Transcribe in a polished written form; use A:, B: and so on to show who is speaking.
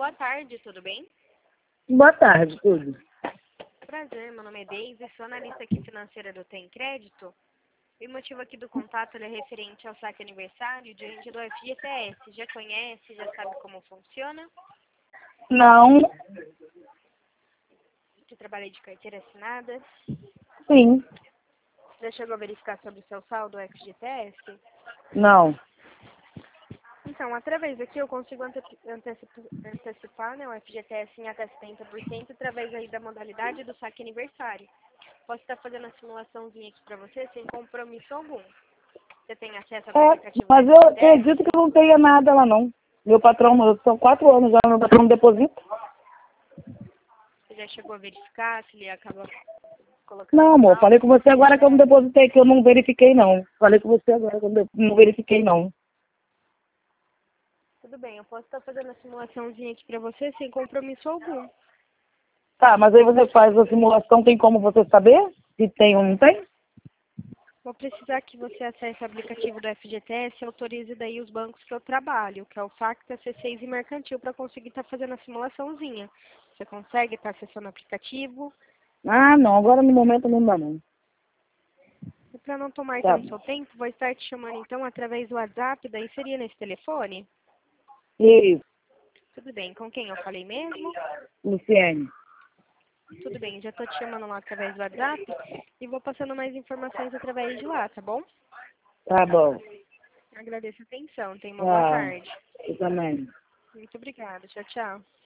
A: Boa tarde, tudo bem?
B: Boa tarde, tudo.
A: Prazer, meu nome é Deise, sou analista aqui financeira do Tem Crédito. E o motivo aqui do contato ele é referente ao saque aniversário diante do FGTS. Já conhece, já sabe como funciona?
B: Não,
A: Você trabalha de carteira assinada?
B: sim,
A: Já chegou a verificar sobre o seu saldo FGTS?
B: não.
A: Então, através daqui eu consigo antecipar né, o FGTS em até 70% através aí da modalidade do saque aniversário. Posso estar fazendo a simulaçãozinha aqui para você sem compromisso algum. Você tem acesso ao aplicativo
B: Mas
A: do
B: eu
A: FGTS?
B: acredito que não tenha nada lá, não. Meu patrão, são 4 anos já, meu patrão deposita.
A: Você já chegou a verificar se ele acaba colocando
B: Não,
A: um
B: amor,
A: saldo
B: falei com
A: no
B: você agora que eu não
A: FGTS?
B: depositei, que eu não verifiquei, não. Falei com você agora que eu não verifiquei, não.
A: Tudo bem, eu posso estar fazendo a simulaçãozinha aqui para você sem compromisso algum.
B: Tá, mas aí você faz a simulação, tem como você saber se tem ou não tem?
A: Vou precisar que você acesse o aplicativo do FGTS e autorize daí os bancos que eu trabalho, que é o Facta, C6 e Mercantil, para conseguir estar fazendo a simulaçãozinha. Você consegue estar acessando o aplicativo?
B: Ah, não, agora no momento não dá, não.
A: E para não tomar
B: Tá,
A: tanto seu tempo, vou estar te chamando então através do WhatsApp, daí seria nesse telefone?
B: isso,
A: Tudo bem, com quem eu falei mesmo?
B: Luciene.
A: Tudo bem, já estou te chamando lá através do WhatsApp e vou passando mais informações através de lá, tá bom?
B: Tá bom.
A: Agradeço a atenção, tenha uma boa
B: Tá,
A: tarde.
B: eu também.
A: Muito obrigada, tchau, tchau.